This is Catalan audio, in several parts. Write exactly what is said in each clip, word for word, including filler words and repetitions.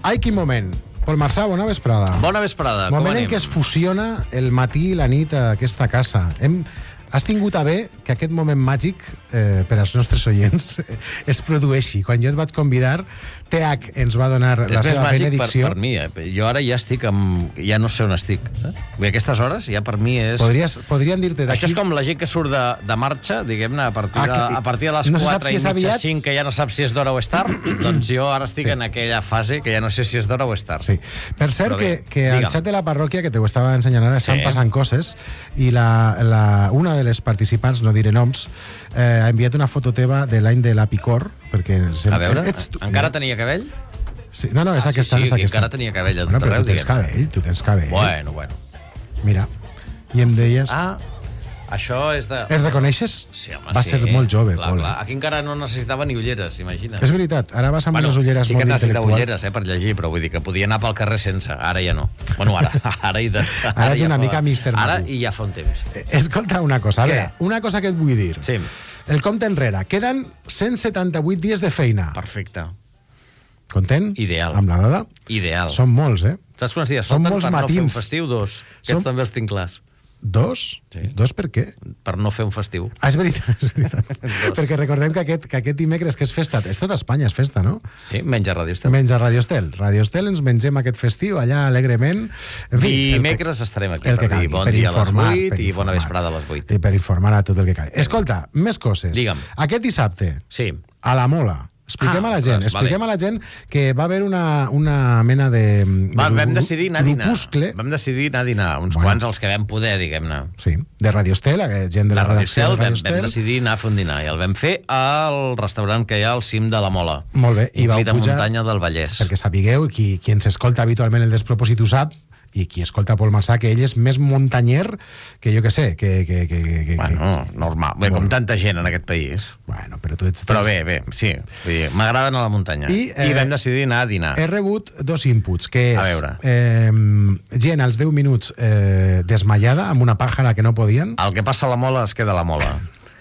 Ai, quin moment. Pol Marsà, bona vesprada. Bona vesprada, com moment anem? en què es fusiona el matí i la nit a aquesta casa. Hem... Has tingut a bé que aquest moment màgic eh, per als nostres oients es produeixi. Quan jo et vaig convidar, T H ens va donar és la seva benedicció. Per, per mi, eh? Jo ara ja estic amb... Ja no sé on estic. Eh? A aquestes hores ja per mi és... Podries, podrien dir-te d'aquí... Això és com la gent que surt de, de marxa, diguem-ne, a partir de, Ah, que- a partir de les no se sap quatre si i és mitja, aviat. cinc, que ja no saps si és d'hora o és tard, doncs jo ara estic Sí. en aquella fase que ja no sé si és d'hora o és tard. Sí. Per cert, Però bé, que, que al digue'm. xat de la parròquia, que t'ho estava ensenyant ara, estan Sí. passant coses, i la, la, una de les participants, no diré noms, eh, ha enviat una foto teva de l'any de la Picor, perquè... A veure, ets tu- encara tenia cabell? Sí, no, no, és Ah, aquesta, sí, és sí, aquesta. encara tenia cabell a tot Bueno, però arreu, tu tens diguem-ne. cabell, tu tens cabell. Bueno, bueno. Mira, i em deies... Ah, això és de... Es reconeixes? Sí, home, Va sí. ser molt jove, clar, Pol. clar. Aquí encara no necessitava ni ulleres, imagina't. És veritat, ara vas amb Bueno, unes ulleres sí que molt necessita intel·lectuals. ulleres, eh, per llegir, però vull dir que podia anar pel carrer sense. Ara ja no. Bueno, ara. Ara, i de, Ara ets ja una fa- mica míster Ara Magú. i ja fa un temps. Eh, Escolta una cosa, a Què? veure, una cosa que et vull dir. Sí, El compte enrere. Queden cent setanta-vuit dies de feina. perfecte. Content? Ideal. Amb la dada? Ideal. Són molts, eh? Saps quants dies Són falten molts per no fer un matins. festiu? Dos. Aquests Som- també els tinc clars. Dos? Sí. Dos per què? Per no fer un festiu. Ah, és veritat, és veritat. Dos. Perquè recordem que aquest, que aquest dimecres, que és festa, és tota Espanya, és festa, no? Sí, menys a Ràdio Estel. Menys a Radio Estel. Radio Estel ens mengem aquest festiu allà alegrement. En fi, el que- Dimecres estarem aquí el que per dir calgui, bon per dia a les informar, vuit per i bona informar. vesprada a les vuit. I per informar a tot el que cal. Escolta, més coses. Digue'm. Aquest dissabte, Sí. a la Mola, expliquem Ah, a la gent, ostres, expliquem vale. a la gent que va haver una, una mena de... de Va, vam gru- decidir anar a dinar. grupuscle, Vam decidir anar a dinar. Uns Bueno. quants els que vam poder, diguem-ne. sí, de Radio Estel, eh, gent de De la Ràdio redacció Estel, de vam, Radio vam Estel. decidir anar a fer un dinar i el vam fer al restaurant que hi ha al cim de la Mola. Molt bé, i vau Inclita pujar- muntanya del Vallès. Perquè sapigueu, qui, qui ens escolta habitualment el Despropòsit ho sap, i qui escolta Pol Marsà, que ell és més muntanyer que jo que sé, que... que, que, que, que Bueno, normal. Bé, com tanta gent en aquest país. bueno, però tu ets... Però bé, bé, sí. Vull dir, m'agraden a la muntanya. I, I, eh, I vam decidir anar a dinar. He rebut dos inputs, que és A veure. eh, gent als deu minuts eh, desmaiada amb una pàjara que no podien, El que passa a la Mola es queda a la Mola.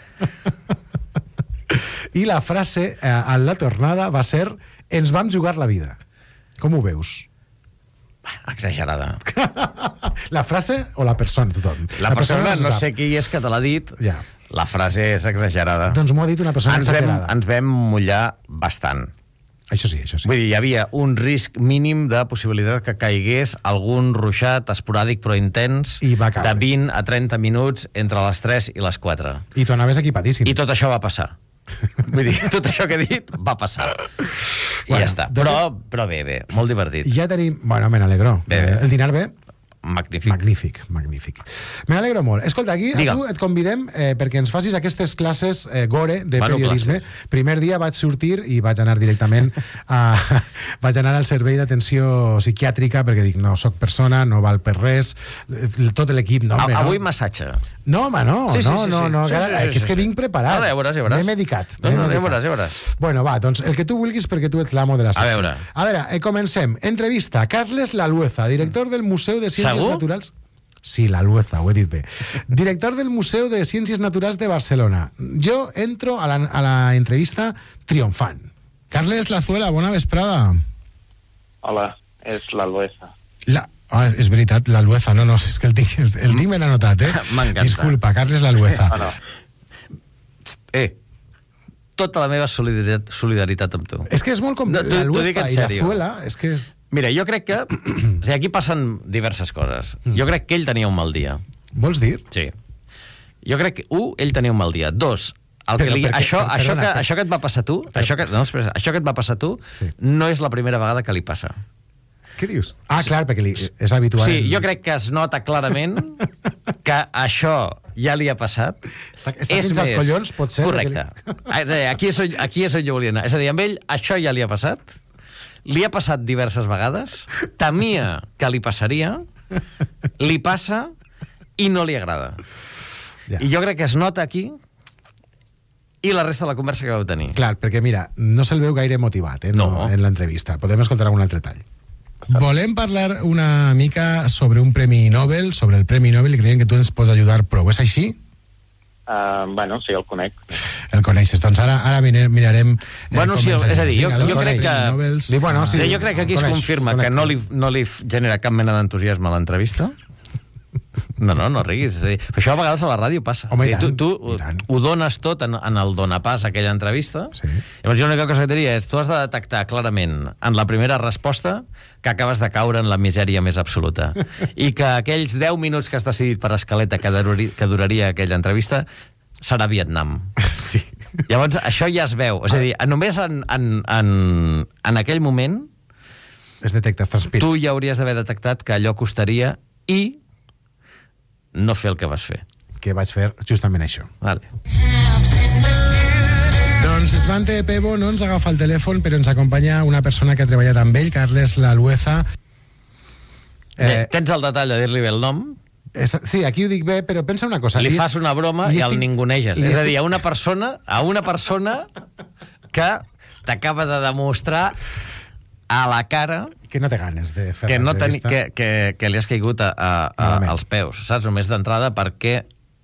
i la frase eh, a la tornada va ser ens vam jugar la vida. Com ho veus? Exagerada. La frase o la persona, tothom? La, la persona, se no sap. sé qui és que te l'ha dit, Ja. la frase és exagerada. Doncs m'ho ha dit una persona ens, vam, exagerada. ens vam mullar bastant. Això sí, això sí. Vull dir, hi havia un risc mínim de possibilitat que caigués algun ruixat esporàdic però intens I va caure. de vint a trenta minuts entre les tres i les quatre. I tu anaves equipadíssim. I tot això va passar. Vull dir, tot això que he dit va passar. I Bueno, ja està. doncs- Però, però bé, bé, molt divertit. Ja tenim... Bueno, me n'alegro. Bé, bé. El dinar bé? Magnífic. Magnífic, magnífic. Me n'alegro molt. Escolta, aquí a Digue'm. tu et convidem eh, perquè ens facis aquestes classes eh, gore de Bueno, periodisme. classes. Primer dia vaig sortir i vaig anar directament a... vaig anar al servei d'atenció psiquiàtrica perquè dic, no, sóc persona, no val per res. Eh, Tot l'equip, no, home, A, avui no. massatge. No, home, no, Sí, sí, no, sí, no, sí. no, Sí, que, sí, sí, que és sí, que sí. vinc preparat. Ara, ja veuràs, ja veuràs. M'he medicat. No, m'he no, ja medicat. veuràs, ja veuràs. Bueno, va, doncs el que tu vulguis perquè tu ets l'amo de la secció. veure. A veure, eh, comencem. Entrevista. Carles Lalueza, director del Museu de Ciències Segur? Naturals... Sí, Lalueza, ho he dit bé. Director del Museu de Ciències Naturals de Barcelona. Jo entro a la, a la entrevista triomfant. Carles Lazuela, bona vesprada. Hola, és l'Albuesa. La... Ah, és veritat, Lalueza. No, no, és que el tinc, el tinc ben anotat, eh? M'encanta. Disculpa, Carles Lalueza. Ah, no. Eh, tota la meva solidaritat, solidaritat amb tu. És que és molt com... No, t'ho- t'ho dic Lalueza en i sèrio. Lazuela, és que és... Mira, jo crec que... O sigui, aquí passen diverses coses. Jo crec que ell tenia un mal dia. Vols dir? Sí. Jo crec que, un, ell tenia un mal dia. Dos, el que Però li, perquè- això, per- això, perdona, que, per- això que et va passar a tu, això que, no, espera, això que et va passar a tu, Sí. no és la primera vegada que li passa. Què dius? Ah, clar, perquè li, és habitual. Sí, jo crec que es nota clarament que això ja li ha passat. Està- està fins als collons, pot ser, Correcte. Aquí és, on- aquí és on jo volia anar. És a dir, amb ell això ja li ha passat, li ha passat diverses vegades, temia que li passaria, li passa i no li agrada. Ja. I jo crec que es nota aquí i la resta de la conversa que vau tenir. Clar, perquè mira, no se'l veu gaire motivat eh, no, No. en l'entrevista. Podem escoltar algun altre tall. Volem parlar una mica sobre un premi Nobel, sobre el premi Nobel, i creiem que tu ens pots ajudar prou. És així? Uh, bueno, sí, el conec. El coneixes. Doncs ara, ara mirarem... Eh, bueno, sí, és a dir, jo, jo crec que... Novels, sí, bueno, sí, sí, jo crec que aquí es coneix, confirma coneix. que no li, no li genera cap mena d'entusiasme a l'entrevista. No, no, no riguis. És a dir, això a vegades a la ràdio passa. Home, i tu, tant, tu i tant. ho dones tot en, en el donapàs, aquella entrevista. Sí. Llavors jo l'única cosa que et diria és tu has de detectar clarament en la primera resposta que acabes de caure en la misèria més absoluta. I que aquells deu minuts que has decidit per escaleta que, durari, que duraria aquella entrevista serà Vietnam. Sí. Llavors, això ja es veu. És a dir, només en, en, en, en aquell moment Es detecta, es transpira. tu ja hauries d'haver detectat que allò costaria i no fer el que vas fer. Que vaig fer justament això. Vale. Doncs Svante Pebo no ens agafa el telèfon, però ens acompanya una persona que ha treballat amb ell, Carles Lalueza. Eh, Tens el detall de dir-li bé el nom, És, sí, aquí ho dic bé, però pensa una cosa. li fas una broma i el estic- ninguneges. li És a estic- dir, a una persona, a una persona que t'acaba de demostrar a la cara Que no té ganes de fer que, no teni, l'entrevista. que, que, que li has caigut a, a, a, Malament. als peus, saps? Només d'entrada perquè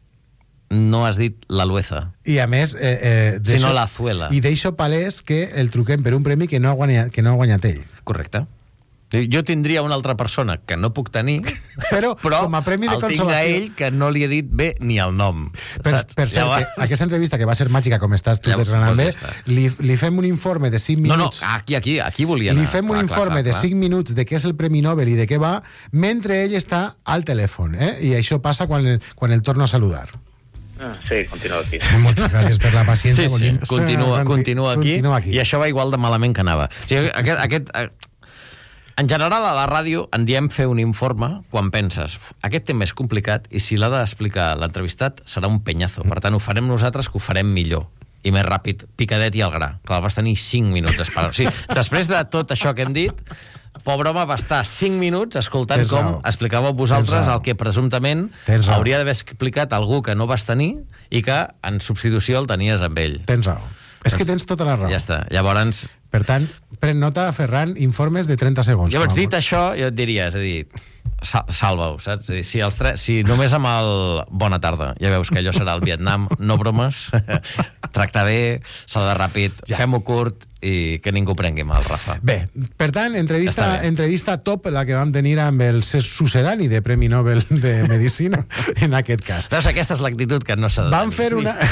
no has dit la Lueza, I a més... Eh, eh, sinó deixo- la Zuela. I deixo palès que el truquem per un premi que no ha guanyat, que no ha guanyat ell. Correcte. Jo tindria una altra persona que no puc tenir, Però, però com a premi de el tinc a consolació... ell que no li he dit bé ni el nom. Per, saps? per cert, Llavors- que aquesta entrevista, que va ser màgica, com estàs tu Llavors, desgranant bé, doncs ja està. li, li fem un informe de cinc No, no, minuts... aquí, aquí, aquí volia anar. Li fem un Clar, informe clar, clar, de cinc minuts de què és el Premi Nobel i de què va, mentre ell està al telèfon, eh? I això passa quan el, quan el torno a saludar. Ah, sí, continua aquí. Moltes gràcies per la paciència. Sí, sí, Volíem- continua, continua, aquí, continua aquí. i això va igual de malament que anava. O sigui, aquest, aquest, eh, en general, a la ràdio en diem fer un informe quan penses aquest tema és complicat i si l'ha d'explicar l'entrevistat serà un penyazo. Per tant, ho farem nosaltres, que ho farem millor i més ràpid, picadet i al gra. Clar, vas tenir cinc minuts d'esperar. O sigui, després de tot això que hem dit, pobre home va estar cinc minuts escoltant Tens com raó. explicàveu vosaltres Tens raó. el que presumptament Tens raó. hauria d'haver explicat algú que no vas tenir i que en substitució el tenies amb ell. Tens raó. És que tens tota la raó. Ja està. Llavors, Per tant, pren nota, Ferran, informes de trenta segons. llavors com a dit molt. això, jo et diria, és a dir, sal salva-ho, saps? És a dir, si, els tre si només amb el bona tarda ja veus que allò serà el Vietnam, no bromes, tractar bé, saludar ràpid, Ja. fem-ho curt i que ningú prengui mal, Rafa. Bé, per tant, Està entrevista, bé. entrevista top la que vam tenir amb el sucedani de Premi Nobel de Medicina, en aquest cas. Veus, aquesta és l'actitud que no s'ha de Vam tenir. fer una...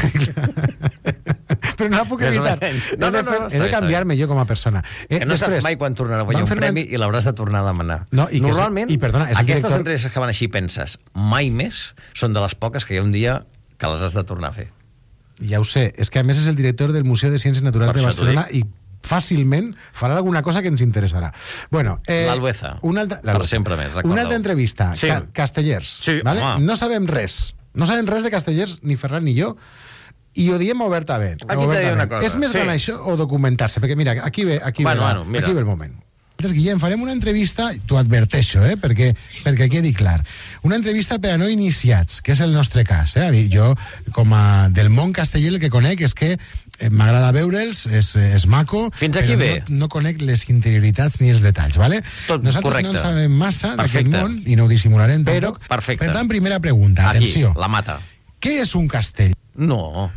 Però no la puc Més o evitar. menys. He No, de, no, no, fer, no, està he de bé, està canviar-me jo com a persona. Eh, Que no després, saps mai quan tornarà a guanyar vam un fer una- premi i l'hauràs de tornar a demanar. No, i que és- Normalment, i perdona, és el aquestes director- entrevistes que van així penses, mai més, són de les poques que hi ha un dia que les has de tornar a fer. Ja ho sé, és que a més és el director del Museu de Ciències Naturals Per de això t'ho Barcelona i fàcilment farà alguna cosa que ens interessarà. Bueno, eh, L'Albueza. una altra, Per sempre més, recorda-ho. Una altra entrevista. Sí. Ca Castellers. Sí, vale? home. No sabem res. No sabem res de Castellers, ni Ferran ni jo, i ho diem obertament. Aquí t'he de dir una cosa. És més Sí. gran això o documentar-se? Perquè mira, aquí ve, aquí Bueno, ve, la, bueno, mira. aquí ve el moment. Entonces, Guillem, farem una entrevista, t'ho adverteixo, eh, perquè, perquè quedi clar. Una entrevista per a no iniciats, que és el nostre cas. Eh? A mi, jo, com a del món casteller, el que conec és que eh, m'agrada veure'ls, és, és maco, Fins aquí però bé. no, no conec les interioritats ni els detalls, ¿vale? Tot Nosaltres correcte. no en sabem massa d'aquest Perfecte. món i no ho dissimularem Però, tampoc. perfecte. Per tant, primera pregunta, Aquí, atenció. la mata. Què és un castell? No.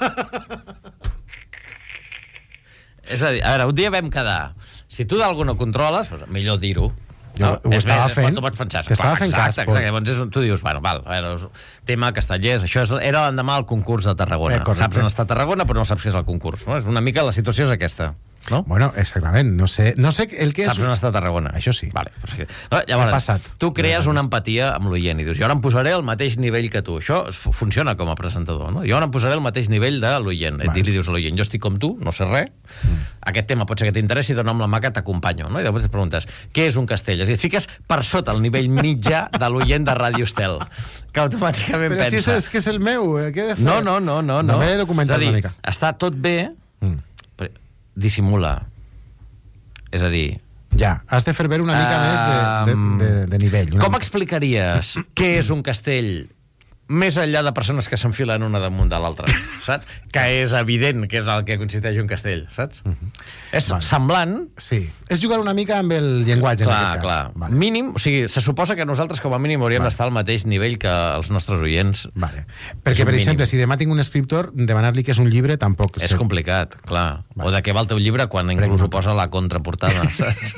És a dir, a veure, un dia vam quedar. Si tu d'algú no controles, doncs millor dir-ho. Jo No? ho És estava més, és fent. quan tu pots pensar. T'estava clar, fent exacte, cas, exacte, Pol. Llavors és, un- tu dius, bueno, val, a veure, us- tema castellers, això és, era l'endemà del concurs de Tarragona. Eh, correcte. Saps on està Tarragona, però no saps què és el concurs. No? És una mica la situació és aquesta. No? Bueno, exactament. No sé, no sé el que Saps és... on està Tarragona? Això sí. Vale, perquè... no, llavors, Ha passat. tu crees una empatia amb l'oient i dius, jo ara em posaré al mateix nivell que tu. Això es- funciona com a presentador, no? Jo ara em posaré al mateix nivell de l'oient. Vale. I li dius a l'oient, jo estic com tu, no sé res, mm. aquest tema pot ser que t'interessi, dona'm la mà que t'acompanyo. No? I després et preguntes, què és un castell? És a dir, et fiques per sota el nivell mitjà de l'oient de Ràdio Estel, que automàticament Però si és, pensa... és que és el meu, eh? Què he de fer? No, no, no, no. no. M'he de documentar És a dir, una mica. està tot bé, Mm. però dissimula. És a dir, Ja, has de fer veure una mica Um, més de, de, de, de nivell. Una com mica. explicaries què és un castell més enllà de persones que s'enfilen una damunt de l'altra, saps? Que és evident que és el que constitueix un castell, saps? Uh-huh. És Vale. semblant... Sí. És jugar una mica amb el llenguatge, clar, en aquest cas. Clar, Vale. mínim, o sigui, se suposa que nosaltres com a mínim hauríem Vale. d'estar al mateix nivell que els nostres oients. Vale. Perquè, per mínim. exemple, si demà tinc un escriptor, demanar-li que és un llibre tampoc... És complicat, clar. Vale. O de què va el teu llibre quan inclús ho posa a la contraportada, saps?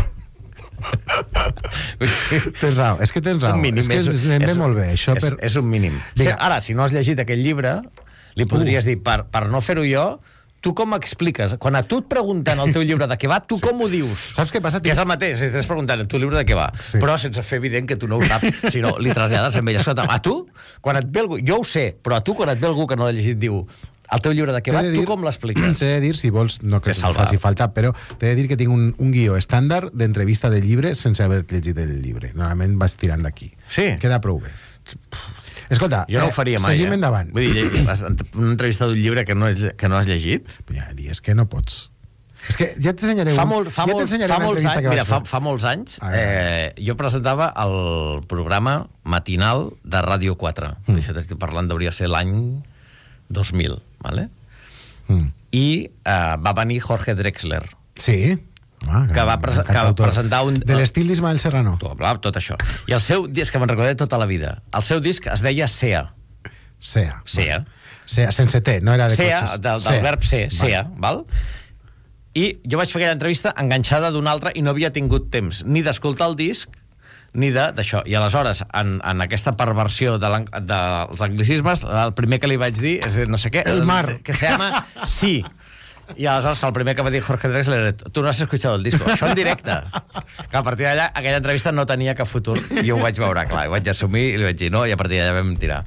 Tens raó, és que tens raó. Un mínim, és que és, anem bé és, molt bé. Això és, per... és un mínim. Vinga. Ara, si no has llegit aquell llibre, li podries uh. dir, per, per no fer-ho jo, tu com expliques? Quan a tu et pregunten el teu llibre de què va, tu sí. com ho dius? Saps què passa? Que és el mateix, si t'estàs preguntant el teu llibre de què va, Sí. però sense fer evident que tu no ho saps, sinó li trasllades amb ell. Escolta, a tu, quan et ve algú, jo ho sé, però a tu quan et ve algú que no l'ha llegit diu el teu llibre de què va, T'he de dir- tu com l'expliques? T'he de dir, si vols, no que Que salvar. faci falta, però t'he de dir que tinc un, un guió estàndard d'entrevista del llibre sense haver llegit el llibre. Normalment vaig tirant d'aquí. Sí? Queda prou bé. Escolta, Jo no ho faria mai, seguim eh? endavant. Vull dir, una entrevista d'un llibre que no, és, que no has llegit? Ja dies que no pots. És que ja t'ensenyaré Fa, un, molt, fa, ja molt, t'ensenyaré fa una molts entrevista anys, que mira, vaig fa, fer. fa molts anys A veure. eh, jo presentava el programa matinal de Ràdio quatre. Mm. Això t'estic parlant, hauria ser l'any dos mil, ¿vale? Mm. I eh, va venir Jorge Drexler, Sí. Ah, que va prese- que va presentar un- De l'estil d'Ismael Serrano. tot, bla, tot això. I el seu disc, que me'n recordaré tota la vida, el seu disc es deia SEA. Sea. SEA. Sea, sense T, no era de SEA, cotxes. del, del verb ser, SEA, val? I jo vaig fer aquella entrevista enganxada d'una altra i no havia tingut temps ni d'escoltar el disc ni de- d'això. I aleshores, en, en aquesta perversió de l'ang- dels anglicismes, el primer que li vaig dir és no sé què... El mar. Que se llama Sí. I aleshores el primer que va dir Jorge Drexler era tu no has escuchado el disco, això en directe. Que a partir d'allà aquella entrevista no tenia cap futur. I ho vaig veure, clar, ho vaig assumir i li vaig dir no, i a partir d'allà vam tirar.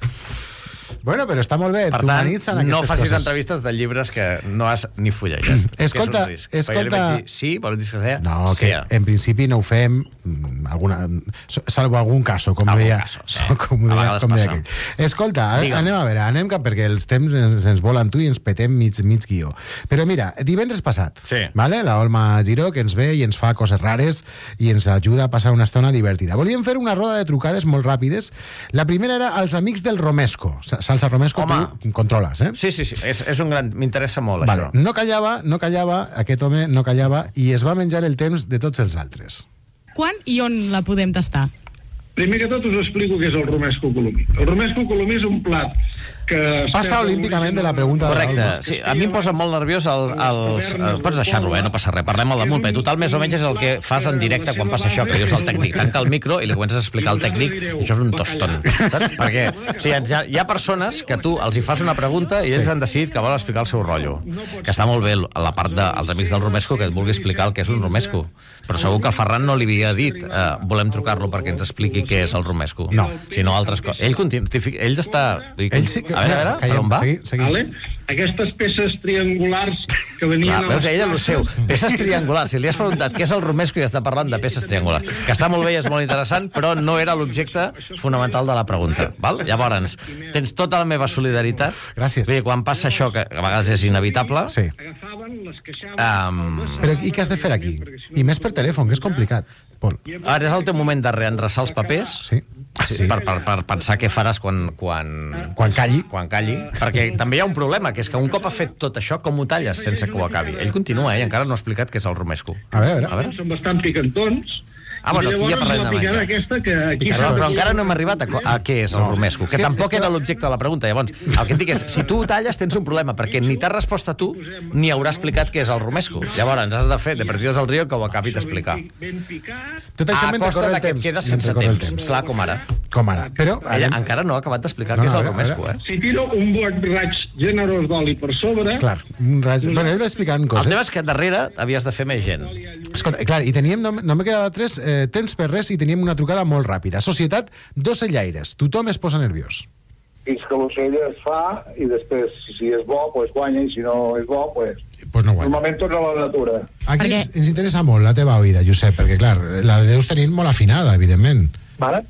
Bueno, però està molt bé. Per tant, t'humanitzen no aquestes facis coses. entrevistes de llibres que no has ni fullejat. Escolta, que és un risc. Perquè jo li escolta- vaig dir, sí, però el disc es deia No, que SEA. en principi no ho fem mm, alguna, salvo algun caso, com Algun deia, caso, sí. com A deia, vegades com deia passa. aquell. Escolta, a- Digue'm. anem a veure, anem cap perquè els temps ens, ens volen tu i ens petem mig, mig guió. Però mira, divendres passat, Sí. vale? la Olma Giró, que ens ve i ens fa coses rares i ens ajuda a passar una estona divertida. Volíem fer una roda de trucades molt ràpides. La primera era als amics del Romesco. Sa- Salsa Romesco, Home. tu controles, eh? Sí, sí, sí, és, és un gran... M'interessa molt, Vale. això. No callava, no callava, aquest home no callava i es va menjar el temps de tots els altres. Quan i on la podem tastar? Primer que tot us explico què és el romesco colomí. El romesco colomí és un plat que... Passa olímpicament de la pregunta de Correcte. l'Alma. Sí, a mi em posa molt nerviós el, els... el, pots deixar-lo, eh? No passa res. Parlem al damunt, perquè total més o menys és el que fas en directe quan passa això, que dius al tècnic, tanca el micro i li comences a explicar al tècnic i això és un tostón, saps? Perquè o sigui, hi, ha, hi ha persones que tu els hi fas una pregunta i ells han decidit que volen explicar el seu rotllo. Que està molt bé la part dels amics del romesco que et vulgui explicar el que és un romesco. Però segur que a Ferran no li havia dit eh, volem trucar-lo perquè ens expliqui què és el romesco. No. Sinó altres coses. Ell, continu... ell està... Ell sí que... A veure, a veure, per on va? Seguim, seguim. Vale? Aquestes peces triangulars que venien... Clar, a veus, les ella el seu. places- Peces triangulars. Si li has preguntat què és el romesco i està parlant de peces triangulars. Que està molt bé i és molt interessant, però no era l'objecte fonamental de la pregunta. Val? Llavors, tens tota la meva solidaritat. Gràcies. Vull dir, quan passa això, que a vegades és inevitable... Sí. Agafaven, les queixaven... Um, Però i què has de fer aquí? I més per telèfon, que és complicat, Pol. ara és el teu moment de reendreçar els papers. Sí. Sí, Sí. per, per, per pensar què faràs quan, quan, Quan calli. quan calli, perquè també hi ha un problema, que és que un cop ha fet tot això, com ho talles sense que ho acabi? Ell continua, eh? Encara no ha explicat què és el romesco. A veure, a A veure. veure. Són bastant picantons. Ah, bueno, I aquí ja llavors parlem la de picada menjar. aquesta que aquí... Però, fa- però encara no hem arribat a, co- a què és el romesco, que és que- tampoc és que- era l'objecte de la pregunta. Llavors, el que et dic és, si tu ho talles tens un problema, perquè ni t'has respost a tu, ni haurà explicat què és el romesco. Llavors, has de fer de Perdidos al Río que ho acabi d'explicar. Ben picat. Tot això A mentre costa corre el de que et temps. quedes mentre sense corre el temps. Clar, com ara. Com ara. Però... Ella anem- encara no ha acabat d'explicar No, què no, és a el veure, a romesco, veure. eh? Si tiro un bon raig generós d'oli per sobre... Clar, un raig... Bueno, ell va explicant El coses. tema és que darrere havies de fer més gent. Escolta, clar, i teníem, no, no me quedava tres eh, temps per res i teníem una trucada molt ràpida. Societat, dos sellaires. Tothom es posa nerviós. Fins que l'ocell es fa i després, si és bo, pues guanya, i si no és bo, pues... Pues no guanya. Normalment torna a la natura. Aquí Perquè- ens, ens interessa molt la teva oïda, Josep, perquè, clar, la deus tenir molt afinada, evidentment. Mare?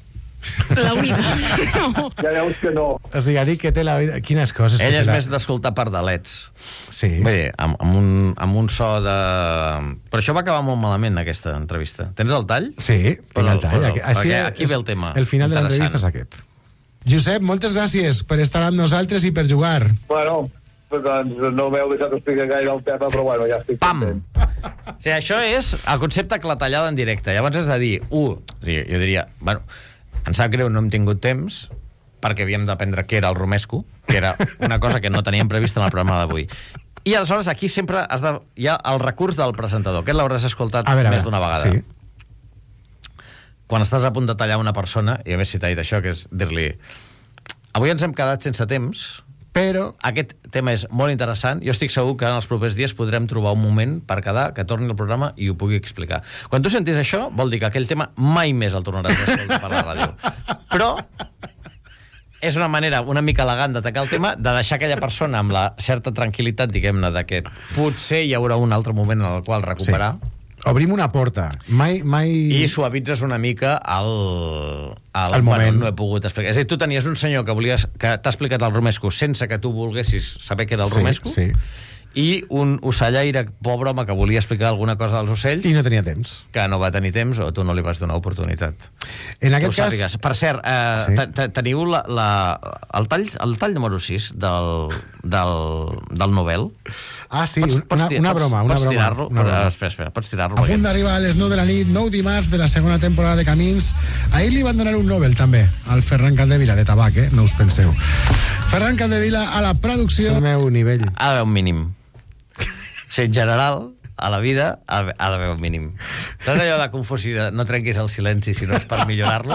La oïda. No. Ja veus que no. O sigui, ha dit que té la oïda... Quines coses... Ell que és té la... més d'escoltar pardalets. Sí. Vull dir, amb, amb, un, amb un so de... Però això va acabar molt malament, aquesta entrevista. Tens el tall? Sí, Posa'l, el tall. posa'l, Aquí- així perquè és- aquí ve el tema El final de interessant. l'entrevista és aquest. Josep, moltes gràcies per estar amb nosaltres i per jugar. Bueno, doncs no m'heu deixat explicar gaire el tema, però bueno, ja estic Pam! content. O sigui, això és el concepte clatellada en directe. Llavors és de dir, u, o sigui, jo diria, bueno, em sap greu, no hem tingut temps, perquè havíem d'aprendre què era el romesco, que era una cosa que no teníem prevista en el programa d'avui. I aleshores aquí sempre has de, hi ha el recurs del presentador, que l'hauràs escoltat A veure, a més veure, d'una vegada. sí. Quan estàs a punt de tallar una persona, i a més si t'ha dit això, que és dir-li, avui ens hem quedat sense temps, Però... aquest tema és molt interessant. Jo estic segur que en els propers dies podrem trobar un moment per quedar, que torni el programa i ho pugui explicar. Quan tu sentis això, vol dir que aquell tema mai més el tornaràs a escoltar per la ràdio. Però és una manera una mica elegant d'atacar el tema, de deixar aquella persona amb la certa tranquil·litat, diguem-ne, de que potser hi haurà un altre moment en el qual recuperar. Sí. Obrim una porta. Mai, mai... I suavitzes una mica el, el, El moment. Bueno, no he pogut explicar. És a dir, tu tenies un senyor que, volies, que t'ha explicat el romesco sense que tu volguessis saber què era el Sí, romesco, sí. i un ocellaire, pobre home, que volia explicar alguna cosa als ocells, I no tenia temps. que no va tenir temps o tu no li vas donar oportunitat. En Que aquest ho cas... sàpigues. Per cert, eh, Sí. te- te- teniu la, la, el, tall, el tall número sis del, del, del Nobel? Ah, sí, una, tir- una broma, una pots broma. tirar-lo? Una Però, broma. espera, espera, pots tirar-lo. A perquè- punt d'arribar a les nou de la nit, nou dimarts de la segona temporada de Camins. Ahir li van donar un Nobel, també, al Ferran Caldevila, de tabac, eh? No us penseu. Ferran Caldevila a la producció... És el meu nivell. Ha d'haver un mínim. O sigui, en general, a la vida ha ha d'haver un mínim. Saps allò de confusió de no trenquis el silenci si no és per millorar-lo?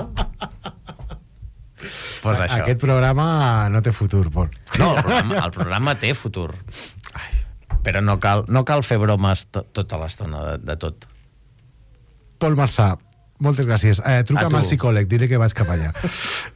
Pues això. Aquest programa no té futur, Pol. No, el programa, el programa té futur. Però no cal, no cal fer bromes to, tota l'estona de, de tot. Pol Marçà, moltes gràcies. Eh, A truca'm tu. al psicòleg, diré que vaig cap allà.